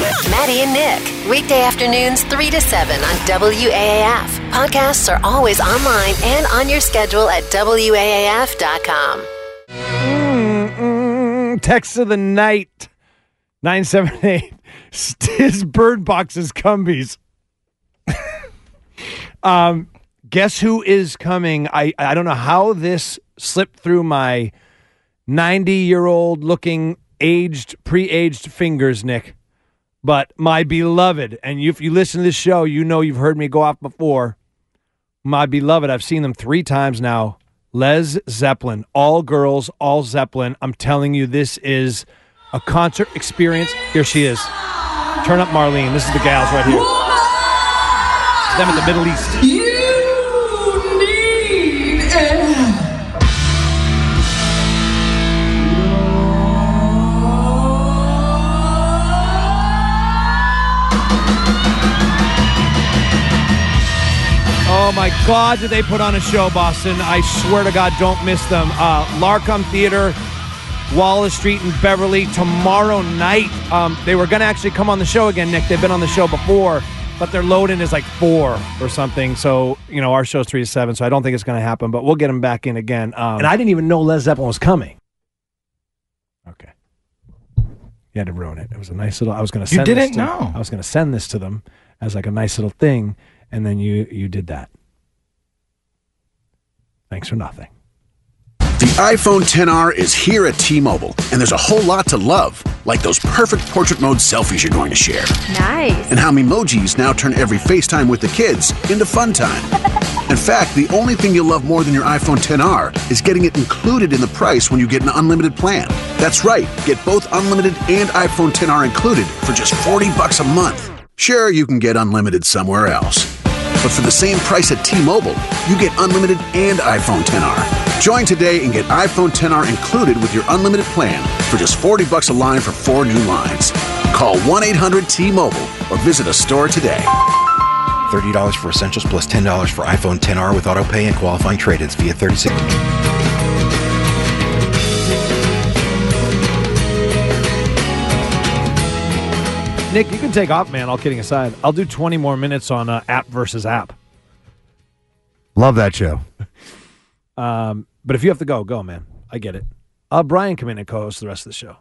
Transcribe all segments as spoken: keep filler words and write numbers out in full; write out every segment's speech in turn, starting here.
Maddie and Nick. Weekday afternoons three to seven on W A A F. Podcasts are always online and on your schedule at W A A F dot com. Mm-mm. Text of the night. nine seven eight. Stiz Bird Boxes Cumbies. um, guess who is coming? I, I don't know how this slipped through my ninety-year-old looking aged, pre-aged fingers, Nick. But my beloved, and you, if you listen to this show, you know you've heard me go off before. My beloved, I've seen them three times now. Les Zeppelin. All girls, all Zeppelin. I'm telling you, this is a concert experience. Here she is. Turn up Marlene. This is the gals right here. Them in the Middle East. You need it. Oh my God, did they put on a show, Boston? I swear to God, don't miss them. Uh, Larcom Theater, Wallace Street in Beverly, tomorrow night. Um, they were going to actually come on the show again, Nick. They've been on the show before, but their load-in is like four or something. So, you know, our show's three to seven, so I don't think it's going to happen, but we'll get them back in again. Um, and I didn't even know Led Zeppelin was coming. Okay. You had to ruin it. It was a nice little, I was going to send You this didn't to, know. I was going to send this to them as like a nice little thing, and then you you did that. Thanks for nothing. The iPhone X R is here at T-Mobile, and there's a whole lot to love, like those perfect portrait mode selfies you're going to share. Nice. And how Memojis now turn every FaceTime with the kids into fun time. In fact, the only thing you'll love more than your iPhone X R is getting it included in the price when you get an unlimited plan. That's right, get both unlimited and iPhone X R included for just forty bucks a month. Sure, you can get unlimited somewhere else. But for the same price at T-Mobile, you get unlimited and iPhone X R. Join today and get iPhone X R included with your unlimited plan for just forty bucks a line for four new lines. Call one eight hundred T Mobile or visit a store today. thirty dollars for Essentials plus ten dollars for iPhone X R with autopay and qualifying trade-ins via thirty-six. Nick, you can take off, man, all kidding aside. I'll do twenty more minutes on uh, app versus app. Love that show. Um, but if you have to go, go, man. I get it. Uh, Brian come in and co-host the rest of the show.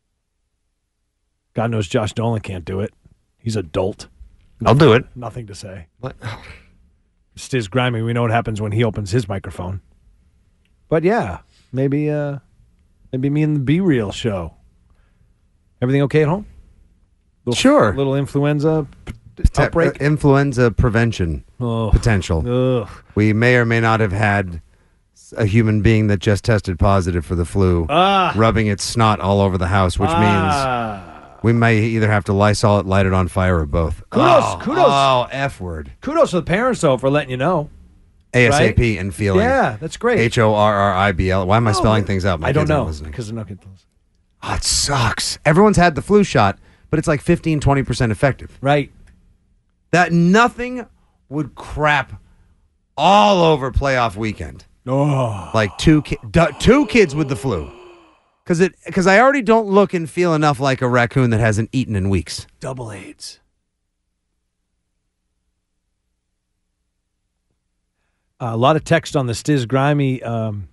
God knows Josh Dolan can't do it. He's a dolt. I'll do it. Nothing to say. What? Stiz Grimy, we know what happens when he opens his microphone. But yeah, maybe uh, maybe me and the Be Real show. Everything okay at home? Little, Sure. Little influenza p- outbreak? Uh, influenza prevention Oh. potential. Ugh. We may or may not have had a human being that just tested positive for the flu Ah. rubbing its snot all over the house, which Ah. means we may either have to Lysol it, light it on fire, or both. Kudos, oh, kudos. Oh, F word. Kudos to the parents, though, for letting you know. ASAP Right? and feeling. Yeah, that's great. H O R R I B L. Why am I Oh, spelling things out? My I don't kids aren't know, listening. because they're not going to listen. Oh, it sucks. Everyone's had the flu shot, but it's like fifteen, twenty percent effective. Right. That nothing would crap all over playoff weekend. Oh. Like two ki- du- two kids with the flu. Because it because I already don't look and feel enough like a raccoon that hasn't eaten in weeks. Double AIDS. Uh, a lot of text on the Stiz Grimy um,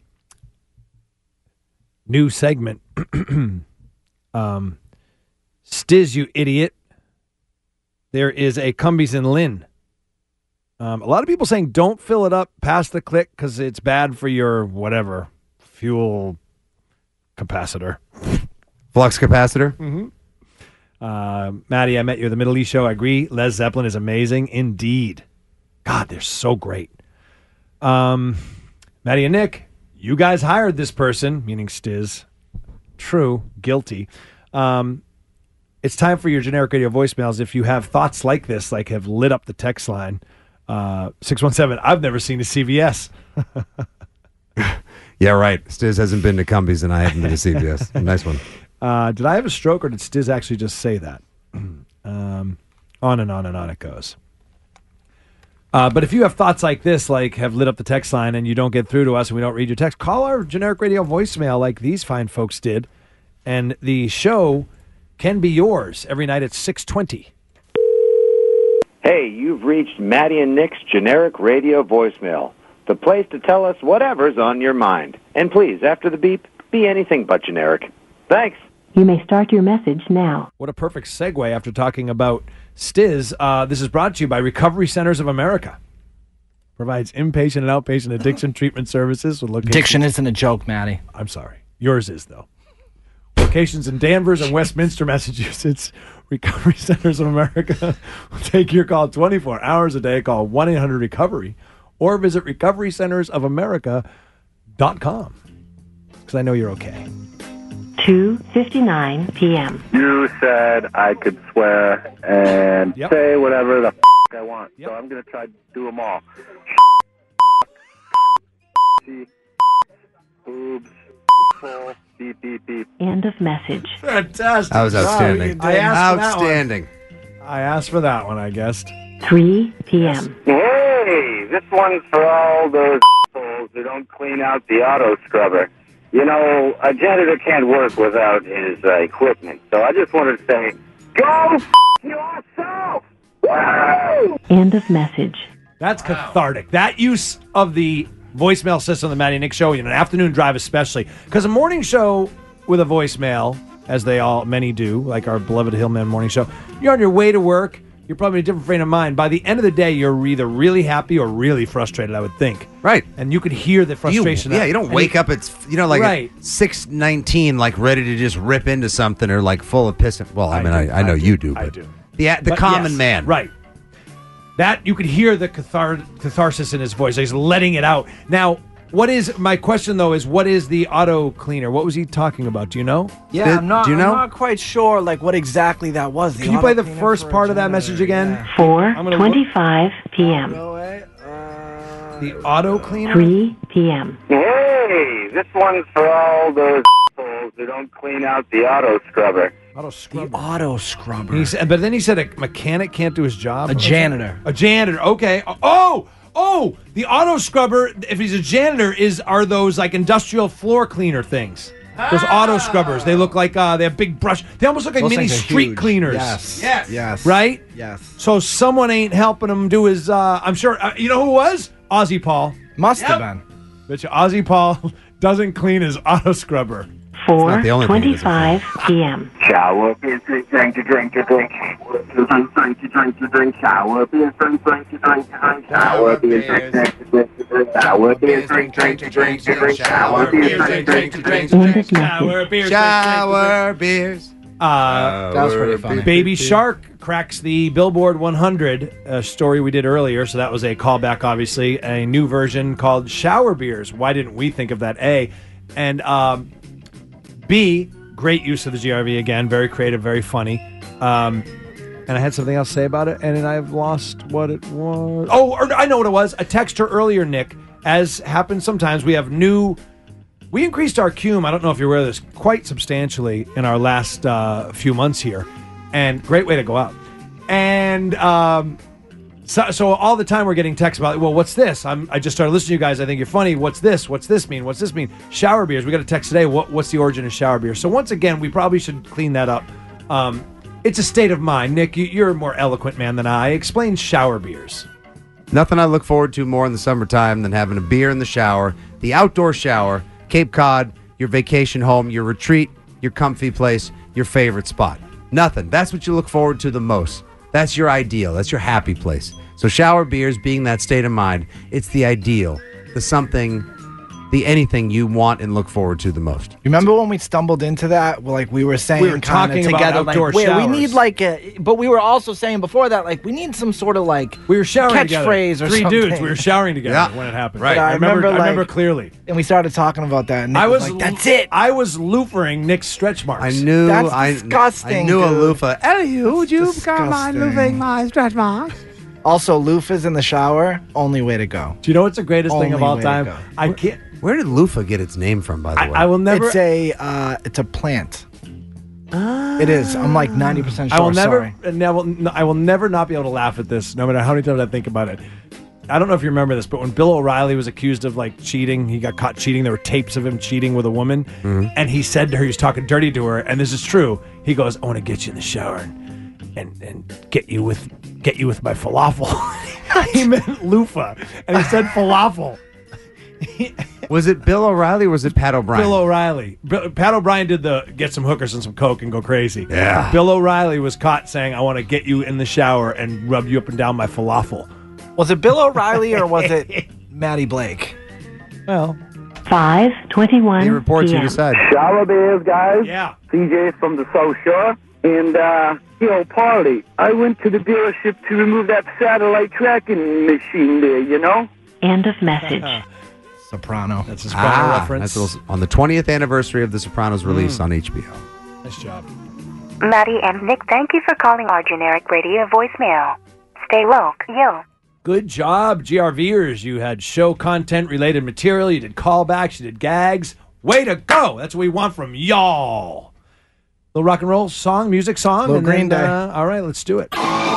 new segment. um, Stiz, you idiot. There is a Cumbies and Lynn. Um, a lot of people saying don't fill it up past the click because it's bad for your whatever fuel capacitor. Flux capacitor? Mm-hmm. Uh, Maddie, I met you at the Middle East show. I agree. Les Zeppelin is amazing. Indeed. God, they're so great. Um, Maddie and Nick, you guys hired this person, meaning Stiz. True. Guilty. Um, it's time for your generic radio voicemails. If you have thoughts like this, like have lit up the text line, uh, six one seven, I've never seen a C V S. Yeah, right. Stiz hasn't been to Cumbies and I haven't been to C V S. Nice one. Uh, did I have a stroke or did Stiz actually just say that? um, on and on and on it goes. Uh, but if you have thoughts like this, like have lit up the text line and you don't get through to us and we don't read your text, call our generic radio voicemail like these fine folks did. And the show can be yours every night at six twenty. Hey, you've reached Maddie and Nick's generic radio voicemail, the place to tell us whatever's on your mind. And please, after the beep, be anything but generic. Thanks. You may start your message now. What a perfect segue after talking about Stiz. Uh, this is brought to you by Recovery Centers of America. Provides inpatient and outpatient addiction treatment services with locations. Addiction isn't a joke, Maddie. I'm sorry. Yours is, though. Locations in Danvers and Westminster, Massachusetts. Recovery Centers of America will take your call twenty-four hours a day. Call one eight hundred recovery or visit recovery centers of america dot com. Because I know you're okay. two fifty-nine p.m. You said I could swear and Yep. say whatever the f*** I want, Yep. so I'm going to try to do them all. Boobs, full, beep, beep, beep. End of message. Fantastic. That was outstanding. I asked for that one. Outstanding. I asked for that one, I guessed. three p.m. Hey, this one's for all those assholes who don't clean out the auto scrubber. You know, a janitor can't work without his uh, equipment, so I just wanted to say, go f*** yourself! Woo! End of message. That's cathartic. That use of the voicemail system of the Maddie and Nick show, in an afternoon drive especially, because a morning show with a voicemail, as they all, many do, like our beloved Hillman morning show, you're on your way to work, you're probably in a different frame of mind. By the end of the day, you're either really happy or really frustrated, I would think. Right. And you could hear the You, frustration. yeah, you don't and wake you- up at, you know, like Right. at six nineteen, like ready to just rip into something or like full of piss. Well, I, I mean, do, I, I know I do, you do, I but do. the, the But common yes, man. Right. That, you could hear the cathar- catharsis in his voice. He's letting it out. Now, what is, my question though is, what is the auto cleaner? What was he talking about? Do you know? Yeah, Did- I'm not. do you know? I'm not quite sure, like what exactly that was. The Can you play the auto cleaner first for a part of that janitor, message again? yeah. four I'm gonna twenty-five p.m. The auto cleaner? three p.m. Hey, this one's for all those assholes who don't clean out the auto scrubber. Auto The scrubber. auto scrubber. He said, but then he said a mechanic can't do his job. A janitor. A janitor. Okay. Oh, oh, the auto scrubber. If he's a janitor, is are those like industrial floor cleaner things? Those auto scrubbers. They look like uh, they have big brush. They almost look like Those mini things are street huge. cleaners. Yes. Yes. Yes. Right. Yes. So someone ain't helping him do his. Uh, I'm sure. Uh, you know who it was? Ozzy Paul. Must have been. Bet you Ozzy Paul doesn't clean his auto scrubber. four not the only thing he doesn't twenty-five p.m. Shower, beer, drink, drink, to drink, to drink. Drink, drink, to drink, to drink. Shower, beer, drink, drink, to drink, to drink. Shower, beer, drink, drink, to drink, to drink. Shower, beer, drink, drink, to drink, to drink. Shower, beer, drink, drink, to drink. End of message. Shower beers. Shower beers. Uh, That was pretty funny. Baby Shark cracks the Billboard one hundred, a story we did earlier, so that was a callback, obviously. A new version called Shower Beers. Why didn't we think of that? A. And um, B, great use of the G R V again. Very creative, very funny. Um, and I had something else to say about it, and then I've lost what it was. Oh, or, I know what it was. A texter earlier, Nick, as happens sometimes, we have new... We increased our cume, I don't know if you're aware of this, quite substantially in our last uh, few months here. And great way to go out. And um, so, so all the time we're getting texts about, well, what's this? I'm, I just started listening to you guys. I think you're funny. What's this? What's this mean? What's this mean? Shower beers. We got a text today. What, what's the origin of shower beer? So once again, we probably should clean that up. Um, it's a state of mind. Nick, you, you're a more eloquent man than I. Explain shower beers. Nothing I look forward to more in the summertime than having a beer in the shower, the outdoor shower, Cape Cod, your vacation home, your retreat, your comfy place, your favorite spot. Nothing. That's what you look forward to the most. That's your ideal. That's your happy place. So shower beers being that state of mind, it's the ideal, the something, the anything you want and look forward to the most. Remember when we stumbled into that? Well, like we were saying, We were kinda talking about together, outdoor like, wait, we showers. need like a. But we were also saying before that, like we need some sort of like We were showering together. catchphrase or Three something. dudes. We were showering together Yeah. when it happened. Right. I I remember. remember, I remember like- clearly. and we started talking about that. And Nick I was, like, that's it. I was loofering Nick's stretch marks. I knew That's I, disgusting, I knew a dude. loofah. Ellie, would you come mind Disgusting. loofing my stretch marks? Also, loofahs in the shower, only way to go. Do you know what's the greatest thing of Only all way to time? go. I can't. Where did loofah get its name from, by the way? I, I will never. It's a uh, it's a plant. It is. I'm like ninety percent sure. I will never. Sorry. uh, Never. I will never not be able to laugh at this, no matter how many times I think about it. I don't know if you remember this, but when Bill O'Reilly was accused of like cheating, he got caught cheating. There were tapes of him cheating with a woman, Mm-hmm. and he said to her, he was talking dirty to her, and this is true. He goes, "I want to get you in the shower and and, and get you with get you with my falafel." He meant loofah, and he said falafel. Was it Bill O'Reilly or was it Pat O'Brien? Bill O'Reilly. Bill, Pat O'Brien did the get some hookers and some coke and go crazy. Yeah. Bill O'Reilly was caught saying, "I want to get you in the shower and rub you up and down my falafel." Was it Bill O'Reilly or was it Maddie Blake? Well, five twenty-one He reports, you p.m. decide. Shower bears, guys. yeah. C J from the South Shore. And, uh, yo, Parley, I went to the dealership to remove that satellite tracking machine there, you know? End of message. Soprano. That's a Soprano Ah, reference. that's a- on the twentieth anniversary of The Sopranos release on H B O. Nice job. Maddie and Nick, thank you for calling our generic radio voicemail. Stay woke, yo. Good job, G R Vers. You had show content related material. You did callbacks. You did gags. Way to go. That's what we want from y'all. Little rock and roll song, music song. Little and Green then, Day. Uh, all right, let's do it.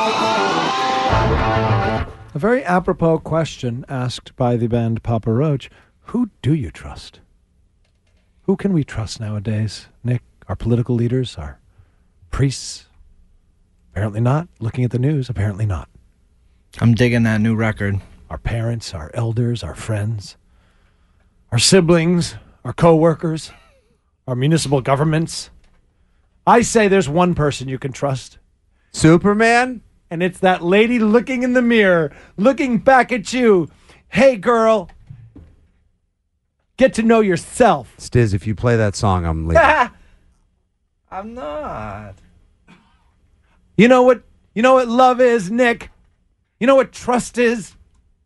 A very apropos question asked by the band Papa Roach. Who do you trust? Who can we trust nowadays? Nick, our political leaders, our priests? Apparently not. Looking at the news, apparently not. I'm digging that new record. Our parents, our elders, our friends, our siblings, our co-workers, our municipal governments. I say there's one person you can trust, Superman? and it's that lady looking in the mirror, looking back at you. Hey, girl, get to know yourself. Stiz, if you play that song, I'm leaving. I'm not. You know what? You know what love is, Nick? You know what trust is?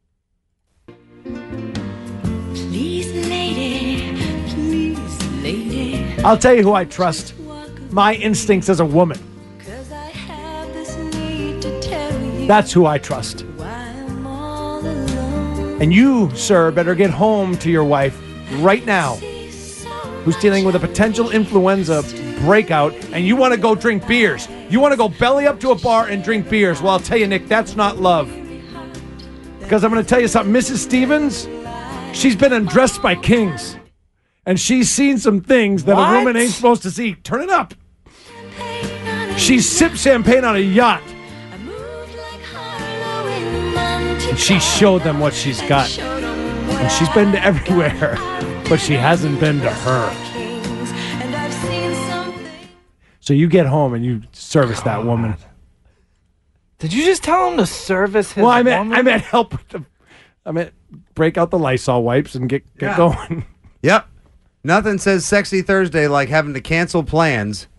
Please, lady, please, lady, I'll tell you who I trust. My instincts as a woman. 'cause I have this need to tell you That's who I trust. why I'm all alone. And you, sir, better get home to your wife right now, who's dealing with a potential influenza breakout, and you want to go drink beers. You want to go belly up to a bar and drink beers. Well, I'll tell you, Nick, that's not love. Because I'm going to tell you something. Missus Stevens, she's been undressed by kings. And she's seen some things that What? a woman ain't supposed to see. Turn it up. She sipped champagne on a yacht. I moved like Harlow in Monte And she showed them what she's got. Showed 'em where And she's been to everywhere. But she hasn't been to her. kings, and I've seen something. So you get home and you service that woman. Did you just tell him to service his Well, I meant woman? I meant help with the. I meant break out the Lysol wipes and get get Yeah. going. Yep. Nothing says Sexy Thursday like having to cancel plans.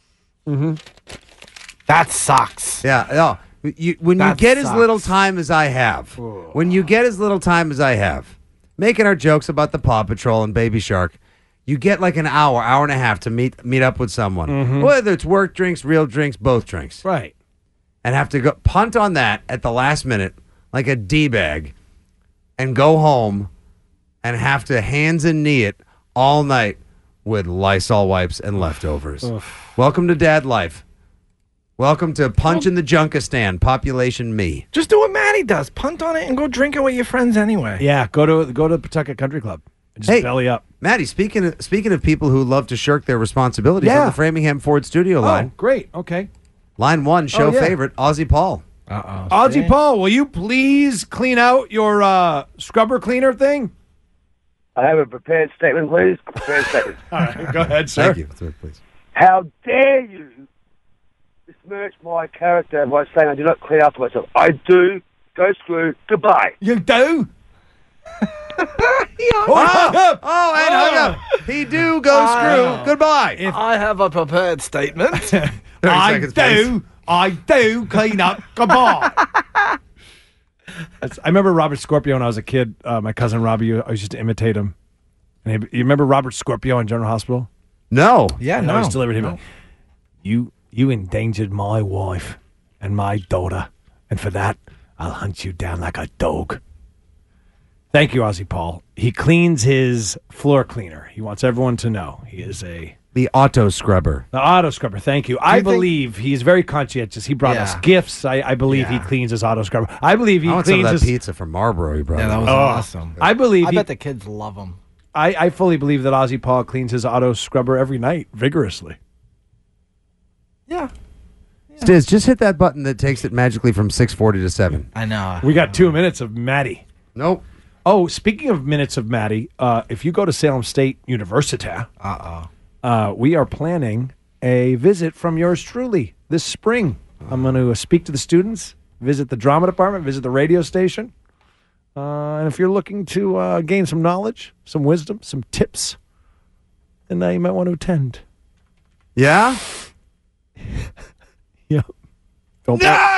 That sucks. Yeah, no. You, when you That get as sucks. little time as I have, when you get as little time as I have, making our jokes about the Paw Patrol and Baby Shark, you get like an hour, hour and a half to meet meet up with someone. Whether it's work drinks, real drinks, both drinks. Right. And have to go punt on that at the last minute like a D-bag and go home and have to hands and knee it all night with Lysol wipes and leftovers. Welcome to dad life. Welcome to Punch in the Junkistan, population me. Just do what Maddie does. Punt on it and go drink it with your friends anyway. Yeah. Go to go to Pawtucket Country Club. And just Hey. belly up. Maddie, speaking of, speaking of people who love to shirk their responsibilities Yeah. on the Framingham Ford studio Oh, line, great. Okay. line one, show Oh, yeah. favorite, Aussie Paul. Uh-oh. Ozzy Paul, will you please clean out your uh, scrubber cleaner thing? I have a prepared statement, please. Prepared statement. All right. Go ahead, sir. Thank you. That's right, please. How dare you besmirch my character by saying I do not clean after myself? I do. Go screw. Goodbye. You do? Oh, oh, and hung up. He do go Oh. screw. Goodbye. I have a prepared statement. thirty I seconds, do. I do clean up. Goodbye. That's, I remember Robert Scorpio when I was a kid. Uh, my cousin Robbie, I always used to imitate him. And he, you remember Robert Scorpio in General Hospital? No. Yeah, I no. always delivered him. No. You, you endangered my wife and my daughter, and for that, I'll hunt you down like a dog. Thank you, Ozzy Paul. He cleans his floor cleaner. He wants everyone to know he is a The auto scrubber. The auto scrubber, thank you. I think- believe he's very conscientious. He brought us Yeah. gifts. I, I believe he Yeah. cleans his auto scrubber. I believe he I want some cleans of that his. pizza from Marlboro, you brought. Yeah, that was Oh, awesome. I believe I he, bet the kids love them. I, I fully believe that Ozzy Paul cleans his auto scrubber every night vigorously. Yeah. Stiz, just hit that button that takes it magically from six forty to seven. I know. We got two minutes of Maddie. Nope. Oh, speaking of minutes of Maddie, uh, if you go to Salem State University, Uh-oh. uh, we are planning a visit from yours truly this spring. I'm going to speak to the students, visit the drama department, visit the radio station. Uh, and if you're looking to uh, gain some knowledge, some wisdom, some tips, then uh, you might want to attend. Yeah? Yeah. Don't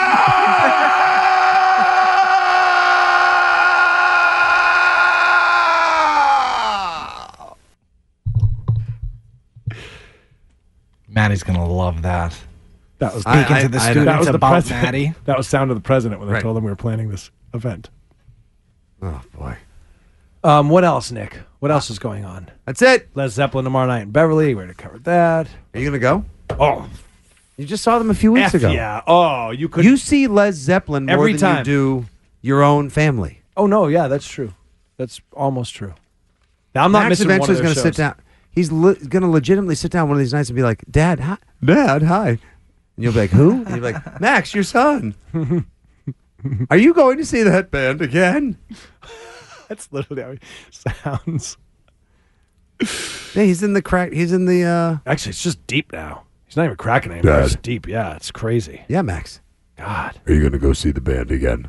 Maddie's going to love that. That was Speaking I- to the I- I- students that was the about president. Maddie. That was sound of the president when they Right. told them we were planning this event. Oh, boy. Um, what else, Nick? What else is going on? That's it. Les Zeppelin tomorrow night in Beverly. We already covered that. Are you going to go? Oh, You just saw them a few weeks F ago. yeah. Oh, you could. You see Les Zeppelin more Every than time. you do your own family. Oh no, yeah, that's true. That's almost true. Now I'm not Max missing one of eventually is their going to sit shows. down. He's le- going to legitimately sit down one of these nights and be like, Dad, hi. Dad, hi. And you'll be like, who? And you'll be like, Max, your son. Are you going to see that band again? That's literally how he sounds. Yeah, he's in the crack. He's in the. uh Actually, it's just deep now. He's not even cracking anymore. Dad. It's deep. Yeah, it's crazy. Yeah, Max. God. Are you going to go see the band again?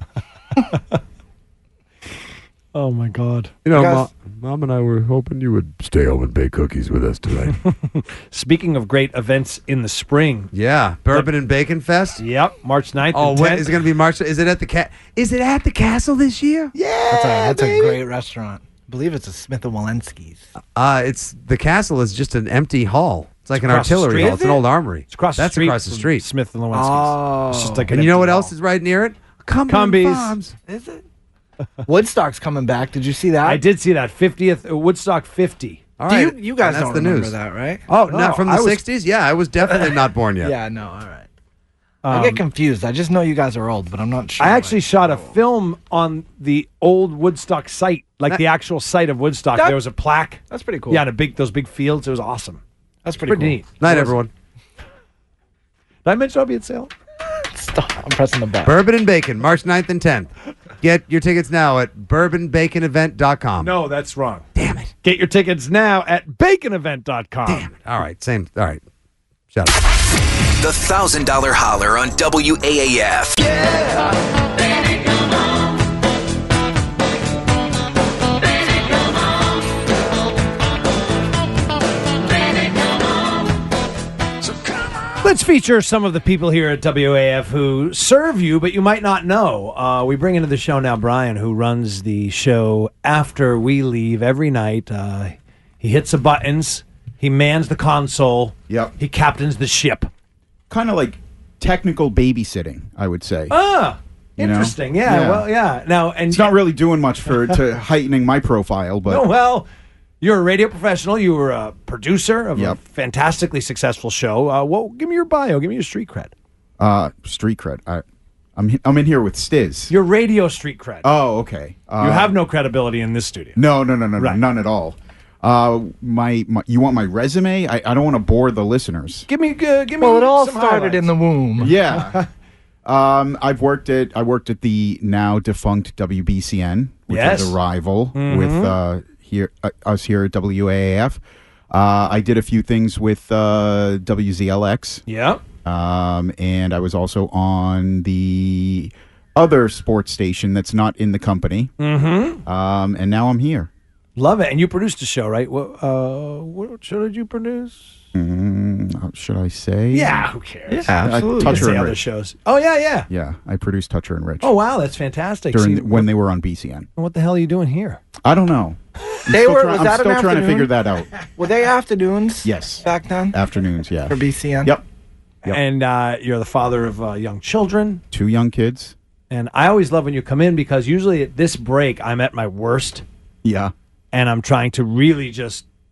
Oh my God. You know, Guys- Mo- Mom and I were hoping you would stay home and bake cookies with us tonight. Speaking of great events in the spring. Yeah, Bourbon and Bacon Fest. Yep, March ninth Oh, and what tenth. is it going to be? March? Is it at the cat? Is it at the castle this year? That's, a, that's a great restaurant. I believe it's a Smith and Walensky's. Uh, it's the castle is just an empty hall. It's like an across the artillery street, hall. is It's an it? old armory. It's across the That's street. across the from street. Smith and Lewinsky's. It's just like And an you know empty what wall. else is right near it? Cumberland Cumbies. Farms. Is it? Woodstock's coming back. Did you see that? I did see that fiftieth uh, Woodstock fifty. All Do right. you, you guys and that's don't the remember news. that, right? Oh, Oh, not from the I was- sixties? Yeah, I was definitely not born yet. Yeah, no, all right. Um, I get confused. I just know you guys are old, but I'm not sure. I actually like- shot a film on the old Woodstock site, like the actual site of Woodstock. That- there was a plaque. That's pretty cool. Yeah, and a big those big fields. It was awesome. That's pretty, Pretty cool. neat. Night, It was- everyone. Did I mention I'll be at Salem? Stop. I'm pressing the button. Bourbon and Bacon, March ninth and tenth. Get your tickets now at bourbon bacon event dot com. No, that's wrong. Damn it. Get your tickets now at bacon event dot com. Damn it. All right, same. All right. Shut up. The one thousand dollar Holler on W A A F. Let's feature some of the people here at W A F who serve you, but you might not know. Uh, we bring into the show now Brian, who runs the show after we leave every night. Uh, he hits the buttons. He mans the console. Yep. He captains the ship. Kind of like technical babysitting, I would say. Ah, You know? interesting. Yeah, Yeah. Well, yeah. Now, and It's not really doing much for to heightening my profile, but No, well, you're a radio professional. You were a producer of Yep. a fantastically successful show. Uh, well, give me your bio. Give me your street cred. uh, street cred. I, I'm he- I'm in here with Stiz. Your radio street cred. Oh, okay. Uh, you have no credibility in this studio. no, no, no, no, Right. no, none at all. Uh, my, my you want my resume? I, I don't want to bore the listeners. Give me, uh, give me. Well, it all some started in highlights. the womb. Yeah. um, I've worked at I worked at the now defunct W B C N, which Yes. is a rival Mhm. with uh, here uh, us here at W A A F. Uh, I did a few things with uh, W Z L X. Yeah. Um, and I was also on the other sports station that's not in the company. Mm-hmm. Um, and now I'm here. Love it. And you produced a show, right? What, uh, what show did you produce? Mm, should I say? Yeah, who cares? Yeah, absolutely. You can Toucher say and other Rich. shows. Oh, yeah, yeah. Yeah, I produced Toucher and Rich. Oh, wow, that's fantastic. during See, the- when they were on B C N. what the hell are you doing here? I don't know. I'm They still were. try- was I'm that still an trying to afternoon? figure that out. Were they afternoons? Yes. Back then Afternoons, yeah. for B C N. Yep. Yep. And uh, you're the father of uh, young children. Two young kids. And I always love when you come in because usually at this break, I'm at my worst. Yeah. And I'm trying to really just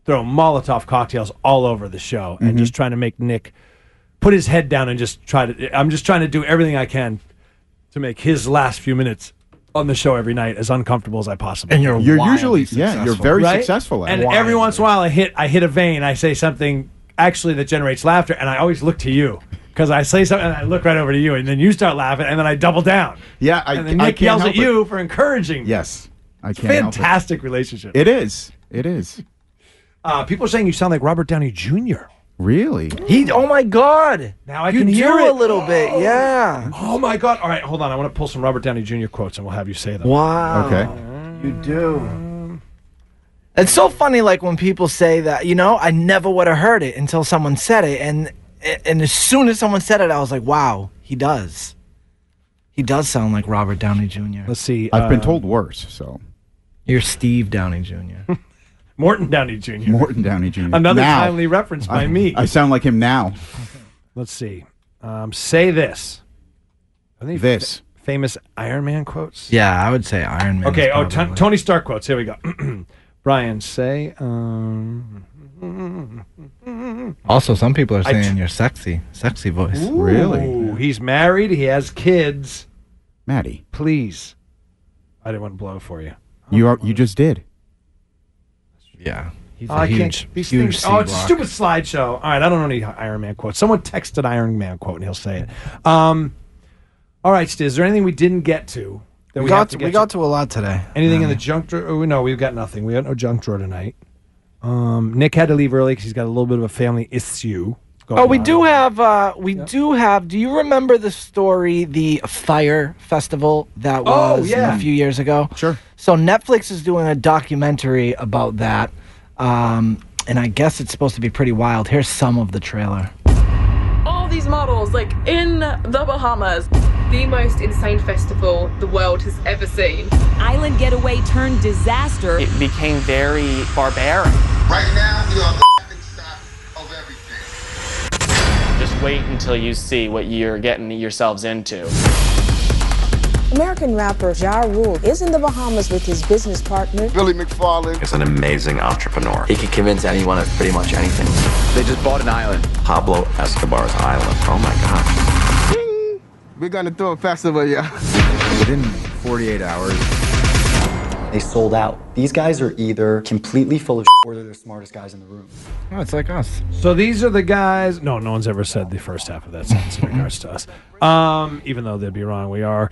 throwing Molotov cocktails all over the show and Mhm. just trying to make Nick put his head down and just try to. I'm just trying to do everything I can to make his last few minutes on the show every night as uncomfortable as I possibly. And you're You're wildly usually, yeah, successful. you're very Right? successful at And it. every once in a while, I hit I hit a vein. I say something actually that generates laughter, and I always look to you because I say something and I look right over to you, and then you start laughing, and then I double down. Yeah, I, and then I Nick can't yells help at you for encouraging. me. Yes, I can't. help it. Fantastic relationship. It is. It is. Uh, people are saying you sound like Robert Downey Junior Really? He. Oh my God! Now I you can do hear a it. little bit. Yeah. Oh my God! All right, hold on. I want to pull some Robert Downey Junior quotes, and we'll have you say them. Wow. Okay. You do. It's so funny, like when people say that. You know, I never would have heard it until someone said it, and and as soon as someone said it, I was like, wow, he does. He does sound like Robert Downey Junior Let's see. I've been uh, told worse. So You're Steve Downey Junior Morton Downey Junior Morton Downey Junior Another Now. timely reference by I, me. I sound like him now. Let's see. Um, say this. Are they This. fa- famous Iron Man quotes? Yeah, I would say Iron Man. Okay. is Oh, probably- Ton- Tony Stark quotes. Here we go. Brian, say. Um, Also, some people are I saying tr- you're sexy, sexy voice. Really? Ooh, he's married. He has kids. Maddie, Please. I didn't want to blow it for you. you are. You just did. Yeah, he's Oh, a I can't- huge, these huge. things- oh, it's a C-block. stupid slideshow. All right, I don't know any Iron Man quotes. Someone texted Iron Man quote, and he'll say it. Um, all right, Stiz, is there anything we didn't get to? That We we, have got to to, get we got to a lot today. Anything in Um, the junk drawer? Oh, no, we've got nothing. We got no junk drawer tonight. Um, Nick had to leave early because he's got a little bit of a family issue. going Oh, we on. do have. Uh, we do have. Do you remember the story, the Fire Festival that Oh, was yeah. a few years ago? Sure. So Netflix is doing a documentary about that, um, and I guess it's supposed to be pretty wild. Here's some of the trailer. All these models, like in the Bahamas. The most insane festival the world has ever seen. Island getaway turned disaster. It became very barbaric. Right now, we are the side of everything. Just wait until you see what you're getting yourselves into. American rapper Ja Rule is in the Bahamas with his business partner, Billy McFarlane. Is an amazing entrepreneur. He can convince anyone of pretty much anything. They just bought an island, Pablo Escobar's island. Oh my gosh. Ding! We're gonna throw a festival, yeah. Within forty-eight hours, they sold out. These guys are either completely full of shit or they're the smartest guys in the room. Oh, it's like us. So these are the guys. No, no one's ever said the first half of that sentence in regards to us. Um, even though they'd be wrong, we are.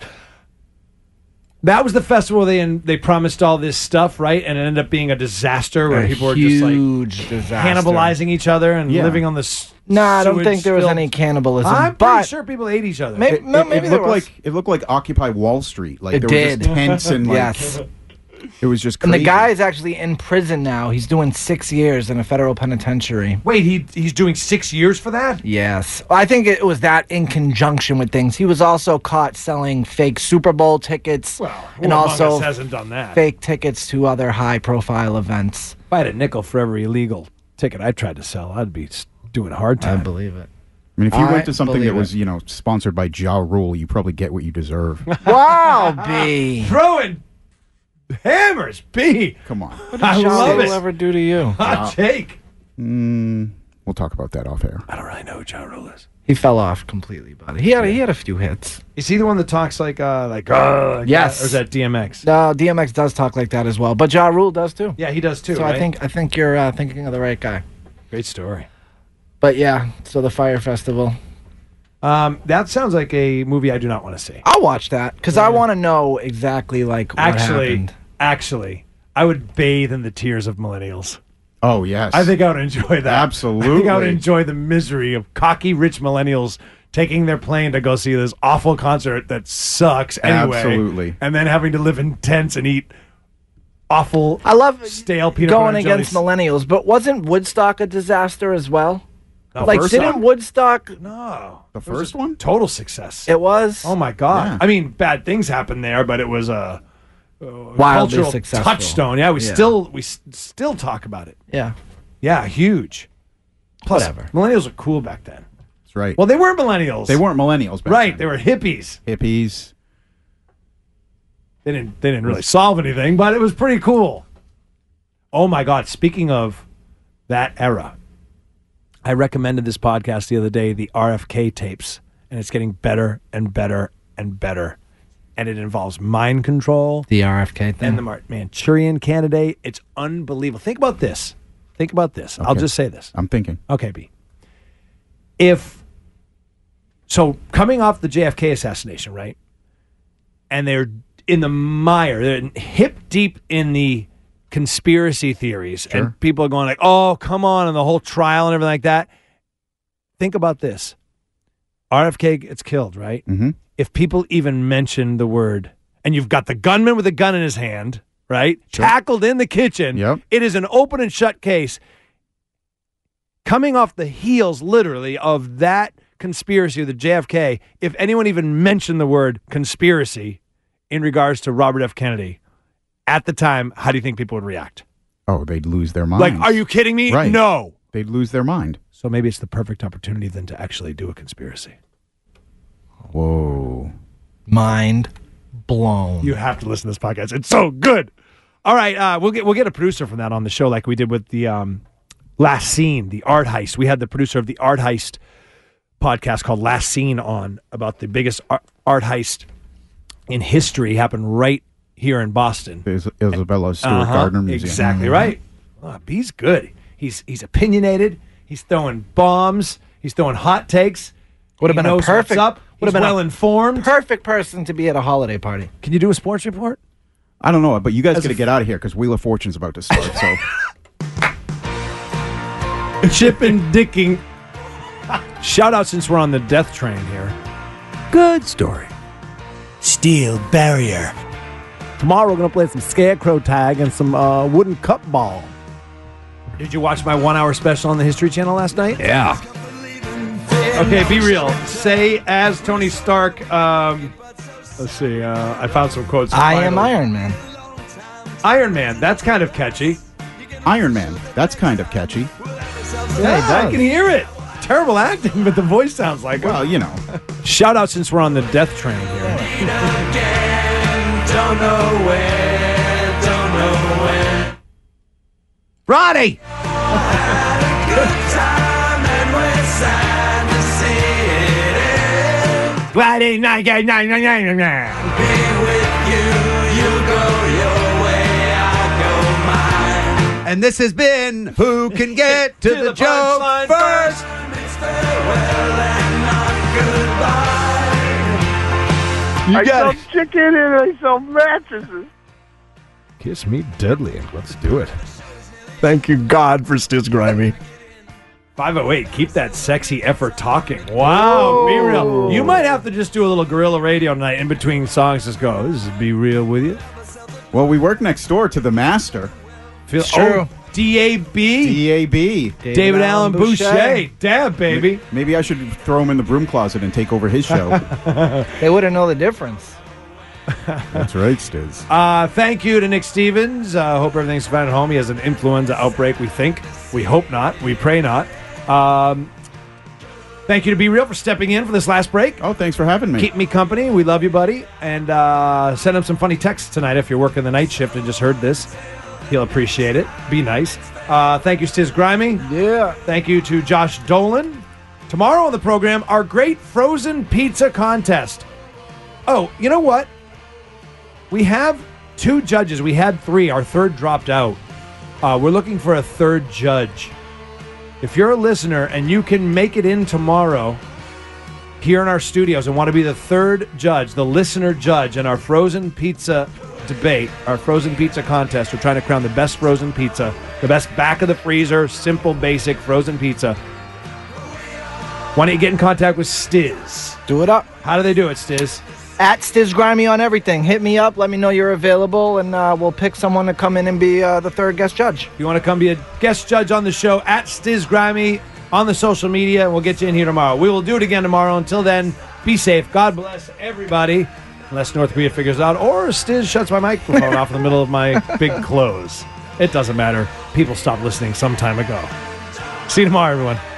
That was the festival they they promised all this stuff, right? And it ended up being a disaster where A people were just like huge disaster. cannibalizing each other and Yeah. living on the. s- No, I don't think there was sewage-filled- any cannibalism. I'm but pretty sure people ate each other. Maybe, It, no, it- maybe it there looked was. like it looked like Occupy Wall Street. Like It there were did. just tents and like Yes. it was just And crazy. the guy is actually in prison now. He's doing six years in a federal penitentiary. Wait, he he's doing six years for that? Yes. I think it was that in conjunction with things. He was also caught selling fake Super Bowl tickets Well, who and among also us hasn't done that? fake tickets to other high profile events. If I had a nickel for every illegal ticket I tried to sell, I'd be s- doing a hard time. I believe it. I mean, if you I went to something that believe was, it. you know, sponsored by Ja Rule, you probably get what you deserve. Wow, B. Throwing hammers, B. Come on. What did I Ja love Rule it. ever do to you? Hot take. Mm, we'll talk about that off air. I don't really know who Ja Rule is. He fell off completely, buddy. He had a, he had a few hits. Is he the one that talks like uh like, uh, like Yes. that? Or is that D M X? No, D M X does talk like that as well, but Ja Rule does too. Yeah, he does too. So right? I think I think you're uh, thinking of the right guy. Great story. But yeah, so the Fire Festival. Um, that sounds like a movie I do not want to see. I'll watch that because I want to know exactly like what Actually, happened. actually, I would bathe in the tears of millennials. Oh yes, I think I would enjoy that. Absolutely. I think I would enjoy the misery of cocky rich millennials taking their plane to go see this awful concert that sucks anyway. Absolutely. And then having to live in tents and eat awful I love stale peanut going butter and against jellies. millennials, but wasn't Woodstock a disaster as well? The like, first didn't one? Woodstock? No. The It was first a one? Total success. It was. Oh my god! Yeah. I mean, bad things happened there, but it was a, a Wildly cultural successful. touchstone. Yeah, we Yeah. still we s- still talk about it. Yeah. Yeah, huge. Plus, Whatever. millennials were cool back then. That's right. Well, they weren't millennials. They weren't millennials, back right. then. They were hippies. hippies. They didn't. They didn't really solve anything, but it was pretty cool. Oh my god! Speaking of that era. I recommended this podcast the other day, the R F K tapes, and it's getting better and better and better. And it involves mind control. The R F K thing. And the Mar- Manchurian Candidate. It's unbelievable. Think about this. Think about this. I'll Okay. just say this. I'm thinking. Okay, B. If, so coming off the J F K assassination, right? And they're in the mire, they're hip deep in the conspiracy theories. Sure. And people are going like, oh, come on, and the whole trial and everything like that. Think about this. R F K gets killed, right? Mm-hmm. If people even mention the word, and you've got the gunman with a gun in his hand, right? Sure. Tackled in the kitchen. Yep. It is an open and shut case. Coming off the heels, literally, of that conspiracy of the J F K, if anyone even mentioned the word conspiracy in regards to Robert F. Kennedy, at the time, how do you think people would react? Oh, they'd lose their minds. Like, are you kidding me? Right. No. They'd lose their mind. So maybe it's the perfect opportunity then to actually do a conspiracy. Whoa. Mind blown. You have to listen to this podcast. It's so good. All right, uh, we'll get we'll get a producer from that on the show, like we did with the um, Last Scene, the Art Heist. We had the producer of the Art Heist podcast called Last Scene on about the biggest art, art heist in history. Happened right here in Boston. Is- Isabella Stewart Uh-huh, Gardner Museum. Exactly Mhm. right. Oh, B's good. He's he's opinionated. He's throwing bombs. He's throwing hot takes. Would have He been a knows perfect. what's up. Would have He's been well a informed. Perfect person to be at a holiday party. Can you do a sports report? I don't know, but you guys As got to a- get out of here because Wheel of Fortune's about to start. So Chip and Dicking. Shout out since we're on the death train here. Good story. Steel barrier. Tomorrow we're going to play some scarecrow tag and some uh, wooden cup ball. Did you watch my one hour special on the History Channel last night? Yeah. Okay, be real. Say as Tony Stark. Um, let's see. Uh, I found some quotes. I am Finally. Iron Man. Iron Man. That's kind of catchy. Iron Man. That's kind of catchy. Yeah, he I does. can hear it. Terrible acting, but the voice sounds like it. Well, you know. Shout out since we're on the death train here. Don't know where, don't know when. Roddy! Friday night, night, night, night, night, night. And this has been Who Can Get to, To the, the Joke punchline First? You I got saw it. chicken and I saw mattresses. Kiss me deadly. Let's do it. Thank you, God, for Stiz Grimy. five oh eight, keep that sexy effort talking. Wow, Be Real. You might have to just do a little guerrilla radio tonight in between songs. Just go, this is Be Real with you. Well, we work next door to the master. Feel, It's true. Oh, D A B. D A B. David, Allen Boucher. Damn, baby. Maybe I should throw him in the broom closet and take over his show. They wouldn't know the difference. That's right, Stiz. Uh, thank you to Nick Stevens. Uh, hope everything's fine at home. He has an influenza outbreak, we think. We hope not. We pray not. Um, thank you to Be Real for stepping in for this last break. Oh, thanks for having me. Keep me company. We love you, buddy. And uh, send him some funny texts tonight if you're working the night shift and just heard this. He'll appreciate it. Be nice. Uh, thank you, Stiz Grimy. Yeah. Thank you to Josh Dolan. Tomorrow on the program, our great frozen pizza contest. Oh, you know what? We have two judges. We had three. Our third dropped out. Uh, we're looking for a third judge. If you're a listener and you can make it in tomorrow here in our studios and want to be the third judge, the listener judge in our frozen pizza debate, our frozen pizza contest, we're trying to crown the best frozen pizza, the best back of the freezer, simple, basic frozen pizza. Why don't you get in contact with Stiz? Do it up. How do they do it, Stiz? At Stiz Grimy on everything. Hit me up. Let me know you're available, and uh, we'll pick someone to come in and be uh, the third guest judge. If you want to come be a guest judge on the show, at Stiz Grimy on the social media, and we'll get you in here tomorrow. We will do it again tomorrow. Until then, be safe. God bless everybody. Unless North Korea figures out, or Stiz shuts my microphone off in the middle of my big close. It doesn't matter. People stopped listening some time ago. See you tomorrow, everyone.